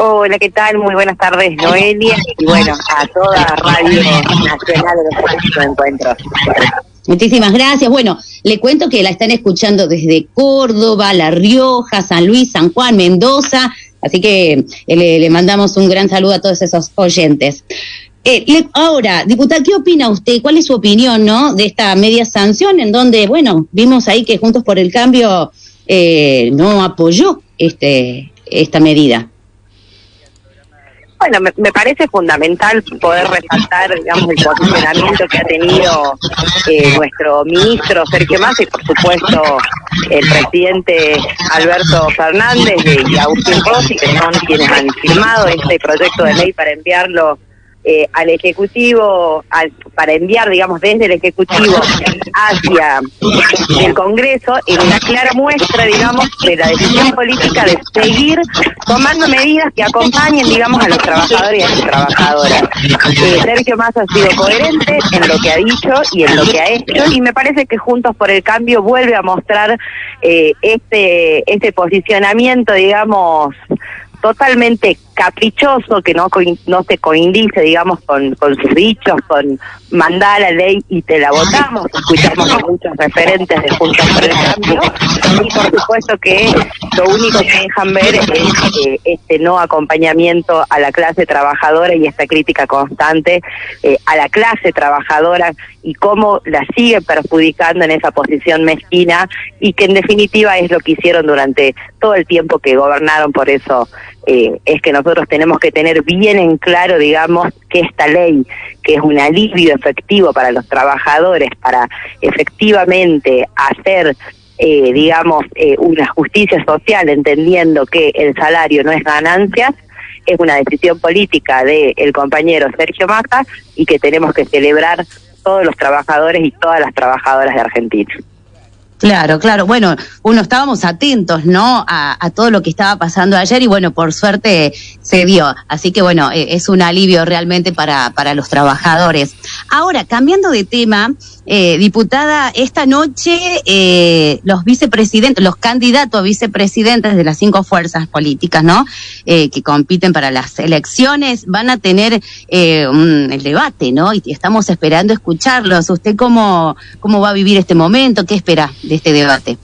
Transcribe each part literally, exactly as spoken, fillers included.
Hola, ¿qué tal? Muy buenas tardes, Noelia, y bueno, a toda Radio Nacional de los Cuatro Encuentros. Muchísimas gracias. Bueno, le cuento que la están escuchando desde Córdoba, La Rioja, San Luis, San Juan, Mendoza, así que le, le mandamos un gran saludo a todos esos oyentes. Eh, le, ahora, diputada, ¿qué opina usted? ¿Cuál es su opinión, no, de esta media sanción en donde, bueno, vimos ahí que Juntos por el Cambio eh, no apoyó este esta medida? Bueno, me, me parece fundamental poder resaltar, digamos, el posicionamiento que ha tenido eh, nuestro ministro Sergio Massa y, por supuesto, el presidente Alberto Fernández y Agustín Rossi, que son quienes han firmado este proyecto de ley para enviarlo eh, al Ejecutivo, al, para enviar, digamos, desde el Ejecutivo hacia el Congreso, en una clara muestra, digamos, de la decisión política de seguir tomando medidas que acompañen, digamos, a los trabajadores y a las trabajadoras. Eh, Sergio Massa ha sido coherente en lo que ha dicho y en lo que ha hecho, y me parece que Juntos por el Cambio vuelve a mostrar eh, este, este posicionamiento, digamos, totalmente caprichoso, que no no se coincide, digamos, con, con sus dichos, con mandar la ley y te la votamos. Escuchamos a muchos referentes de Juntos por el Cambio, y por supuesto que lo único que dejan ver es eh, este no acompañamiento a la clase trabajadora y esta crítica constante eh, a la clase trabajadora y cómo la sigue perjudicando en esa posición mezquina, y que en definitiva es lo que hicieron durante todo el tiempo que gobernaron. Por eso eh, es que nosotros tenemos que tener bien en claro, digamos, que esta ley, que es un alivio efectivo para los trabajadores, para efectivamente hacer, eh, digamos, eh, una justicia social, entendiendo que el salario no es ganancia, es una decisión política del compañero Sergio Massa, y que tenemos que celebrar todos los trabajadores y todas las trabajadoras de Argentina. Claro, claro. Bueno, uno estábamos atentos, ¿no?, a, a todo lo que estaba pasando ayer, y bueno, por suerte se dio. Así que bueno, eh, es un alivio realmente para, para los trabajadores. Ahora, cambiando de tema, eh, diputada, esta noche eh, los vicepresidentes, los candidatos a vicepresidentes de las cinco fuerzas políticas, ¿no?, eh, que compiten para las elecciones, van a tener eh, un, el debate, ¿no? Y estamos esperando escucharlos. ¿Usted cómo, cómo va a vivir este momento? ¿Qué espera de este debate?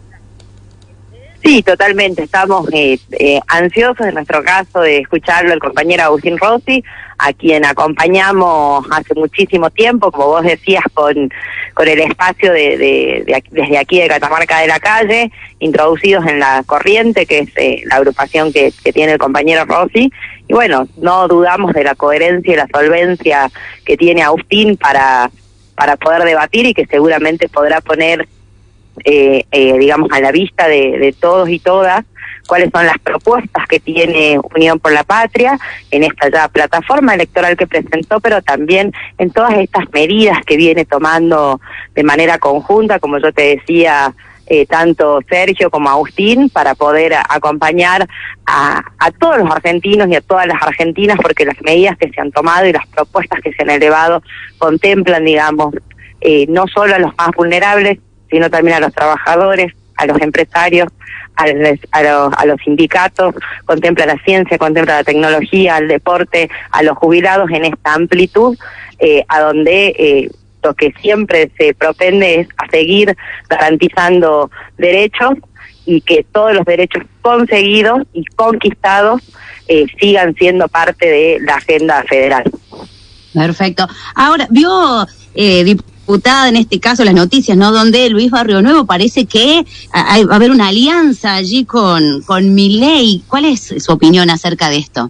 Sí, totalmente. Estamos eh, eh, ansiosos, en nuestro caso, de escucharlo el compañero Agustín Rossi, a quien acompañamos hace muchísimo tiempo, como vos decías, con con el espacio de, de, de desde aquí de Catamarca de la Calle, introducidos en la Corriente, que es eh, la agrupación que, que tiene el compañero Rossi. Y bueno, no dudamos de la coherencia y la solvencia que tiene Agustín para, para poder debatir, y que seguramente podrá poner Eh, eh, digamos, a la vista de, de todos y todas cuáles son las propuestas que tiene Unión por la Patria en esta ya plataforma electoral que presentó, pero también en todas estas medidas que viene tomando de manera conjunta, como yo te decía, eh, tanto Sergio como Agustín, para poder a, acompañar a, a todos los argentinos y a todas las argentinas, porque las medidas que se han tomado y las propuestas que se han elevado contemplan, digamos, eh, no solo a los más vulnerables, sino también a los trabajadores, a los empresarios, a los, a los, a los sindicatos, contempla la ciencia, contempla la tecnología, al deporte, a los jubilados en esta amplitud, eh, a donde eh, lo que siempre se propende es a seguir garantizando derechos, y que todos los derechos conseguidos y conquistados eh, sigan siendo parte de la agenda federal. Perfecto. Ahora, vio, eh, diputada, en este caso las noticias, ¿no?, donde Luis Barrionuevo parece que hay, va a haber una alianza allí con, con Milei. ¿Cuál es su opinión acerca de esto?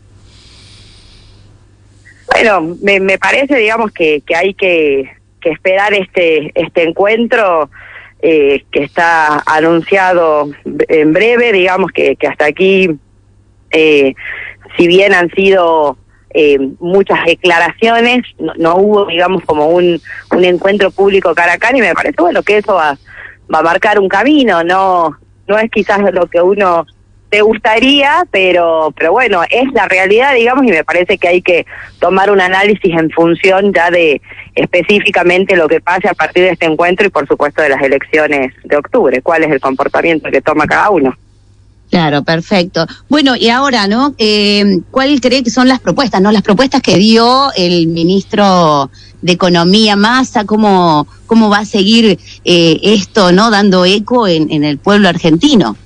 Bueno, me, me parece, digamos, que, que hay que, que esperar este, este encuentro eh, que está anunciado en breve, digamos, que, que hasta aquí, eh, si bien han sido Eh, muchas declaraciones, no, no hubo, digamos, como un, un encuentro público cara a cara, y me parece, bueno, que eso va, va a marcar un camino. No no es quizás lo que uno te gustaría, pero pero bueno, es la realidad, digamos, y me parece que hay que tomar un análisis en función ya de específicamente lo que pase a partir de este encuentro y, por supuesto, de las elecciones de octubre. ¿Cuál es el comportamiento que toma cada uno? Claro, perfecto. Bueno, y ahora, ¿no? Eh, ¿Cuál cree que son las propuestas, no? Las propuestas que dio el ministro de Economía, Massa, ¿cómo, cómo va a seguir eh, esto, ¿no? Dando eco en, en el pueblo argentino.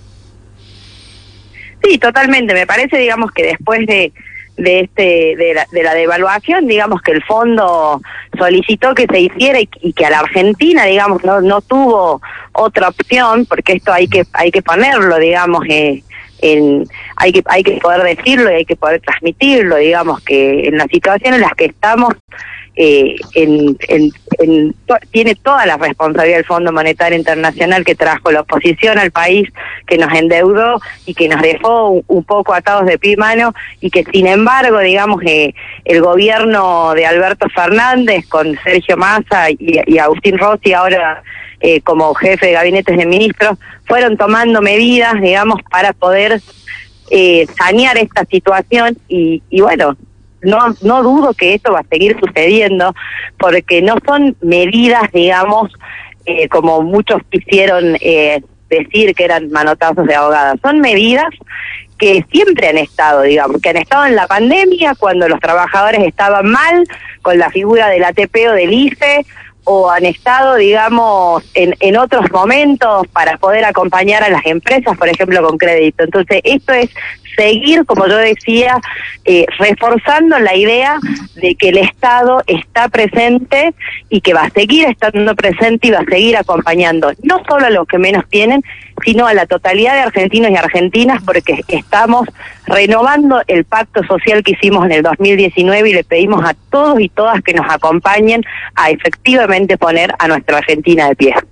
Sí, totalmente. Me parece, digamos, que después de de este de la, de la devaluación, digamos que el fondo solicitó que se hiciera y, y que a la Argentina, digamos, no no tuvo otra opción, porque esto hay que hay que ponerlo, digamos, eh, en hay que hay que poder decirlo y hay que poder transmitirlo, digamos, que en la situación en la que estamos eh, en, en, en to, tiene toda la responsabilidad del Fondo Monetario Internacional, que trajo la oposición al país, que nos endeudó y que nos dejó un, un poco atados de pie y mano, y que sin embargo, digamos, eh, el gobierno de Alberto Fernández con Sergio Massa y, y Agustín Rossi ahora eh, como jefe de gabinetes de ministros, fueron tomando medidas, digamos, para poder eh, sanear esta situación y, y bueno, No, no dudo que esto va a seguir sucediendo, porque no son medidas, digamos, eh, como muchos quisieron eh, decir que eran manotazos de ahogada. Son medidas que siempre han estado, digamos, que han estado en la pandemia, cuando los trabajadores estaban mal, con la figura del A T P o del I F E, o han estado, digamos, en, en otros momentos para poder acompañar a las empresas, por ejemplo, con crédito. Entonces, esto es seguir, como yo decía, eh, reforzando la idea de que el Estado está presente y que va a seguir estando presente y va a seguir acompañando, no solo a los que menos tienen, sino a la totalidad de argentinos y argentinas, porque estamos renovando el pacto social que hicimos en el dos mil diecinueve y le pedimos a todos y todas que nos acompañen a efectivamente poner a nuestra Argentina de pie.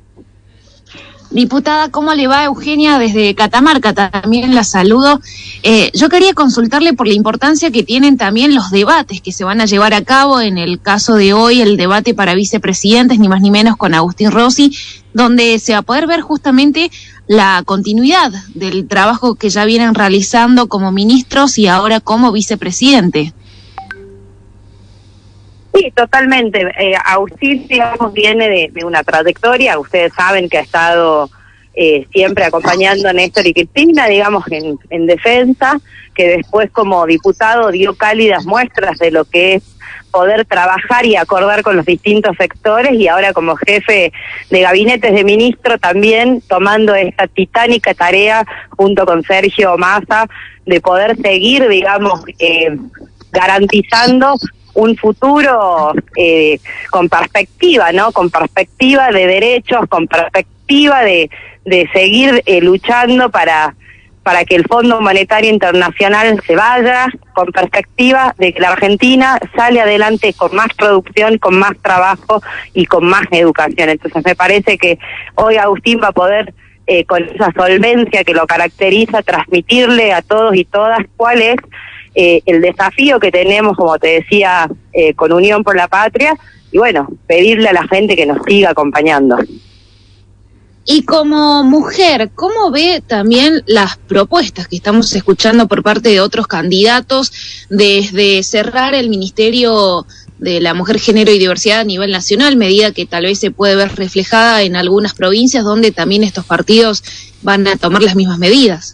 Diputada, ¿cómo le va? Eugenia desde Catamarca, también la saludo. Eh, yo quería consultarle por la importancia que tienen también los debates que se van a llevar a cabo, en el caso de hoy el debate para vicepresidentes, ni más ni menos con Agustín Rossi, donde se va a poder ver justamente la continuidad del trabajo que ya vienen realizando como ministros y ahora como vicepresidente. Sí, totalmente. Eh, Agustín, digamos, viene de, de una trayectoria. Ustedes saben que ha estado eh, siempre acompañando a Néstor y Cristina, digamos, en, en defensa, que después como diputado dio cálidas muestras de lo que es poder trabajar y acordar con los distintos sectores, y ahora como jefe de gabinetes de ministro también tomando esta titánica tarea junto con Sergio Massa de poder seguir, digamos, eh, garantizando un futuro eh, con perspectiva, ¿no? Con perspectiva de derechos, con perspectiva de, de seguir eh, luchando para, para que el Fondo Monetario Internacional se vaya, con perspectiva de que la Argentina sale adelante con más producción, con más trabajo y con más educación. Entonces me parece que hoy Agustín va a poder, eh, con esa solvencia que lo caracteriza, transmitirle a todos y todas cuál es Eh, el desafío que tenemos, como te decía, eh, con Unión por la Patria, y bueno, pedirle a la gente que nos siga acompañando. Y como mujer, ¿cómo ve también las propuestas que estamos escuchando por parte de otros candidatos, desde cerrar el Ministerio de la Mujer, Género y Diversidad a nivel nacional, medida que tal vez se puede ver reflejada en algunas provincias donde también estos partidos van a tomar las mismas medidas?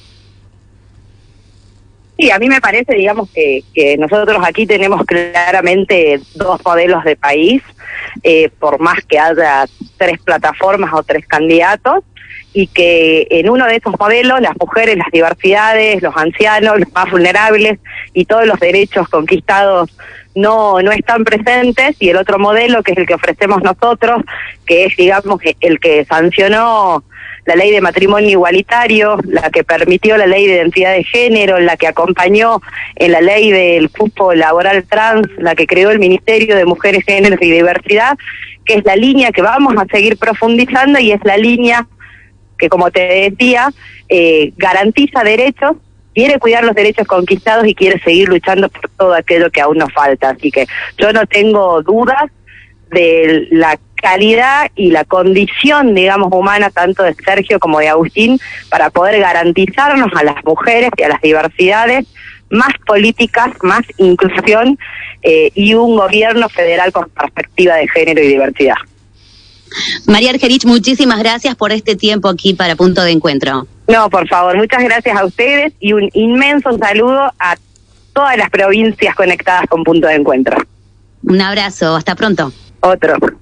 Sí, a mí me parece, digamos, que, que nosotros aquí tenemos claramente dos modelos de país, eh, por más que haya tres plataformas o tres candidatos, y que en uno de esos modelos las mujeres, las diversidades, los ancianos, los más vulnerables y todos los derechos conquistados no no están presentes, y el otro modelo, que es el que ofrecemos nosotros, que es, digamos, el que sancionó la ley de matrimonio igualitario, la que permitió la ley de identidad de género, la que acompañó en la ley del cupo laboral trans, la que creó el Ministerio de Mujeres, Género y Diversidad, que es la línea que vamos a seguir profundizando, y es la línea que, como te decía, eh, garantiza derechos, quiere cuidar los derechos conquistados y quiere seguir luchando por todo aquello que aún nos falta. Así que yo no tengo dudas de la calidad y la condición, digamos, humana, tanto de Sergio como de Agustín, para poder garantizarnos a las mujeres y a las diversidades más políticas, más inclusión eh, y un gobierno federal con perspectiva de género y diversidad. María Argerich, muchísimas gracias por este tiempo aquí para Punto de Encuentro. No, por favor, muchas gracias a ustedes y un inmenso saludo a todas las provincias conectadas con Punto de Encuentro. Un abrazo, hasta pronto. Otro.